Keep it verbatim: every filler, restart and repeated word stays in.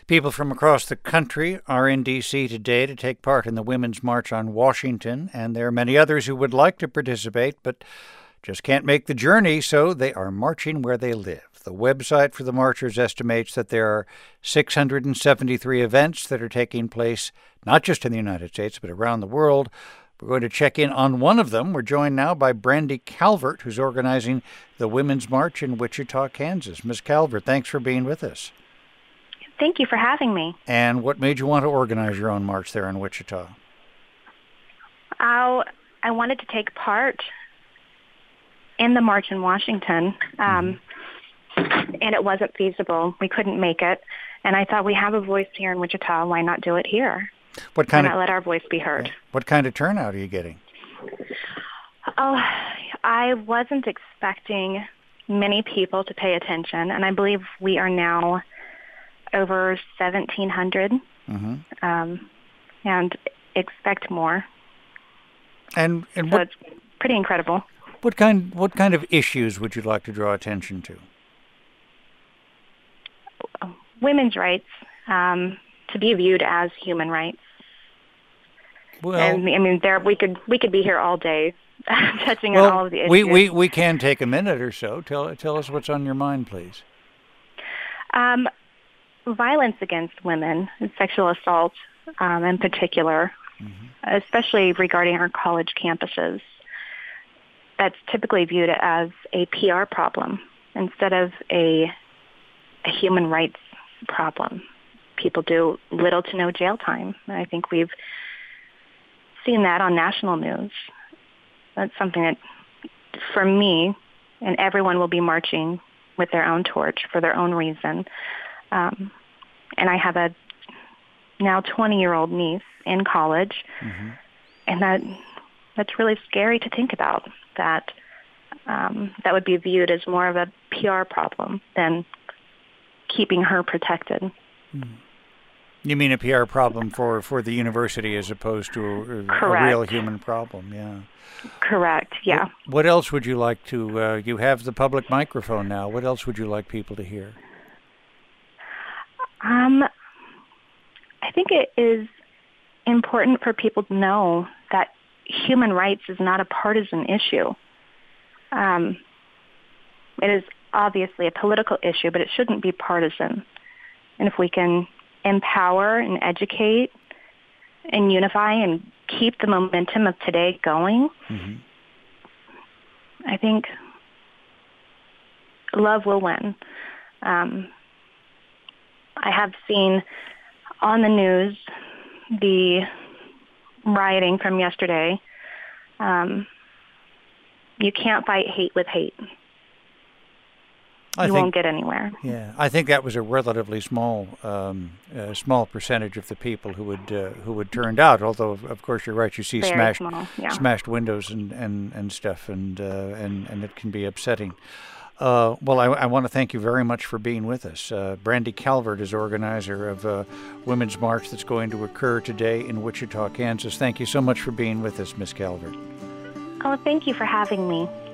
People from across the country are in D C today to take part in the Women's March on Washington, and there are many others who would like to participate but just can't make the journey, so they are marching where they live. The website for the marchers estimates that there are six hundred seventy-three events that are taking place not just in the United States but around the world. We're going to check in on one of them. We're joined now by Brandy Calvert, who's organizing the Women's March in Wichita, Kansas. Miz Calvert, thanks for being with us. Thank you for having me. And what made you want to organize your own march there in Wichita? Uh, I wanted to take part in the march in Washington, um, mm-hmm. and it wasn't feasible. We couldn't make it. And I thought, we have a voice here in Wichita. Why not do it here? What kind Why of, not let our voice be heard? What kind of turnout are you getting? Oh, I wasn't expecting many people to pay attention, and I believe we are now over seventeen hundred, mm-hmm. um, and expect more. And and so what, it's pretty incredible. What kind what kind of issues would you like to draw attention to? Women's rights, um, to be viewed as human rights. Well, and I mean, there we could we could be here all day, touching well, on all of the issues. We, we we can take a minute or so. Tell tell us what's on your mind, please. Um. Violence against women, and sexual assault um, in particular, mm-hmm. especially regarding our college campuses, that's typically viewed as a P R problem instead of a, a human rights problem. People do little to no jail time. And I think we've seen that on national news. That's something that, for me, and everyone will be marching with their own torch for their own reason. Um, and I have a now twenty-year-old niece in college, mm-hmm. and that that's really scary to think about, that um, that would be viewed as more of a P R problem than keeping her protected. Mm. You mean a P R problem for, for the university as opposed to a, a real human problem, yeah. Correct, yeah. What, what else would you like to, uh, you have the public microphone now, what else would you like people to hear? Um, I think it is important for people to know that human rights is not a partisan issue. Um, it is obviously a political issue, but it shouldn't be partisan. And if we can empower and educate and unify and keep the momentum of today going, mm-hmm. I think love will win. Um, I have seen on the news the rioting from yesterday. Um, you can't fight hate with hate. I you think, won't get anywhere. Yeah, I think that was a relatively small, um, uh, small percentage of the people who would uh, who would turned out. Although, of course, you're right. You see Very smashed, small, yeah. smashed windows and, and, and stuff, and uh, and and it can be upsetting. Uh, well, I, I want to thank you very much for being with us. Uh, Brandy Calvert is organizer of a Women's March that's going to occur today in Wichita, Kansas. Thank you so much for being with us, Miz Calvert. Oh, thank you for having me.